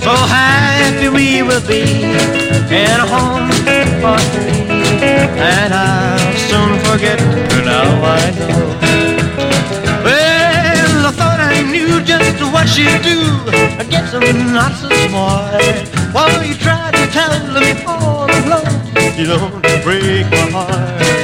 So happy we will be in a home for three, and I'll soon forget her now I know. Well, I thought I knew just what she'd do. I guess I'm not so smart. While you try to tell me all alone, you don't break my heart.